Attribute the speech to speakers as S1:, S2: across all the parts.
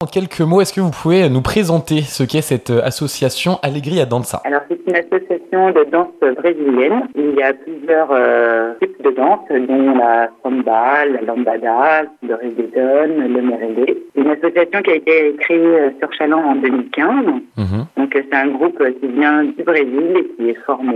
S1: En quelques mots, est-ce que vous pouvez nous présenter ce qu'est cette association Alegria Dança?
S2: Alors, c'est une association de danse brésilienne. Il y a plusieurs types de danse, dont la samba, la lambada, le reggaeton, le merengue. C'est une association qui a été créée sur Chaland en 2015. Donc, c'est un groupe qui vient du Brésil et qui est formé.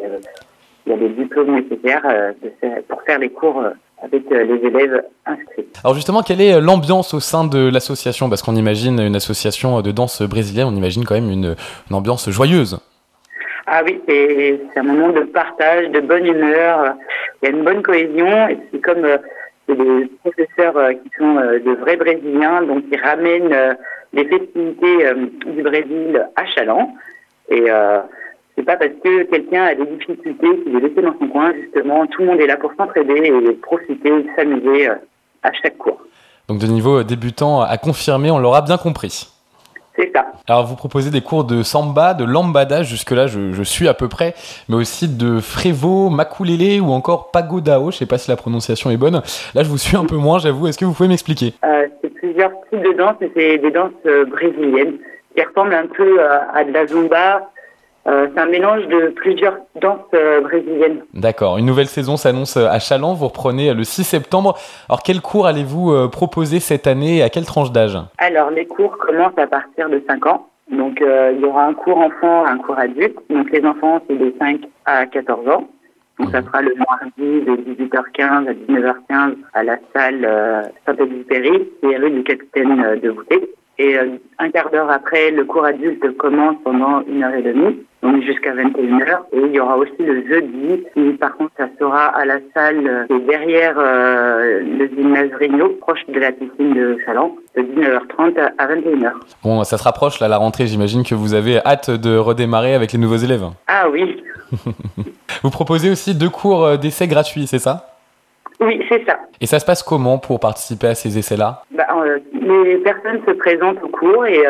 S2: Il y a des diplômes nécessaires pour faire les cours avec les élèves inscrits.
S1: Alors justement, quelle est l'ambiance au sein de l'association? Parce qu'on imagine une association de danse brésilienne, on imagine quand même une ambiance joyeuse.
S2: Ah oui, c'est un moment de partage, de bonne humeur. Il y a une bonne cohésion. Et c'est comme c'est des professeurs qui sont de vrais Brésiliens, donc ils ramènent les festivités du Brésil à Chaland. Et c'est pas parce que quelqu'un a des difficultés qu'il est laissé dans son coin, justement. Tout le monde est là pour s'entraider et profiter, s'amuser à chaque cours.
S1: Donc de niveau débutant à confirmer, on l'aura bien compris.
S2: C'est ça.
S1: Alors vous proposez des cours de samba, de lambada, jusque-là je suis à peu près, mais aussi de frevo, makulele ou encore pagodao, je sais pas si la prononciation est bonne. Là je vous suis un peu moins, j'avoue, est-ce que vous pouvez m'expliquer?
S2: C'est plusieurs types de danses, mais c'est des danses brésiliennes qui ressemblent un peu à de la zumba. C'est un mélange de plusieurs danses brésiliennes.
S1: D'accord, une nouvelle saison s'annonce à Chaland, vous reprenez le 6 septembre. Alors quels cours allez-vous proposer cette année et à quelle tranche d'âge?
S2: Alors les cours commencent à partir de 5 ans. Donc il y aura un cours enfant, un cours adulte. Donc les enfants c'est de 5 à 14 ans. Donc ça sera le mardi de 18h15 à 19h15 à la salle Saint-Exupéry, qui est rue du Capitaine de Boutet. Et un quart d'heure après, le cours adulte commence pendant 1h30, donc jusqu'à 21h. Et il y aura aussi le jeudi, qui par contre, ça sera à la salle qui est derrière le gymnase Rigno, proche de la piscine de Chaland, de 19h30 à 21h.
S1: Bon, ça se rapproche là, la rentrée, j'imagine que vous avez hâte de redémarrer avec les nouveaux élèves.
S2: Ah oui.
S1: Vous proposez aussi 2 cours d'essai gratuits, c'est ça?
S2: Oui, c'est ça.
S1: Et ça se passe comment pour participer à ces essais-là?
S2: Les personnes se présentent au cours et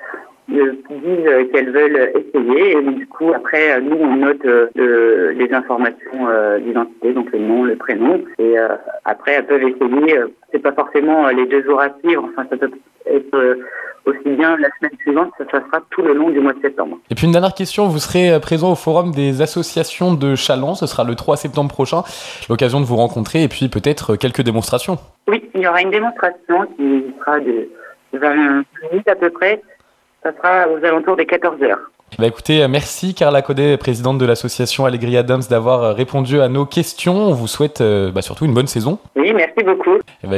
S2: disent qu'elles veulent essayer. Et du coup, après, nous, on note les informations d'identité, donc le nom, le prénom. Et après, elles peuvent essayer. C'est pas forcément les 2 jours à suivre. Enfin, ça peut être aussi bien la semaine suivante. Ça sera tout le long du mois de septembre.
S1: Et puis une dernière question, vous serez présent au forum des associations de Chaland. Ce sera le 3 septembre prochain. L'occasion de vous rencontrer et puis peut-être quelques démonstrations.
S2: Oui, il y aura une démonstration qui sera de 20 minutes à peu près. Ça sera aux alentours des 14 heures.
S1: Écoutez, merci Carla Codet, présidente de l'association Alegria Dança, d'avoir répondu à nos questions. On vous souhaite surtout une bonne saison.
S2: Oui, merci beaucoup.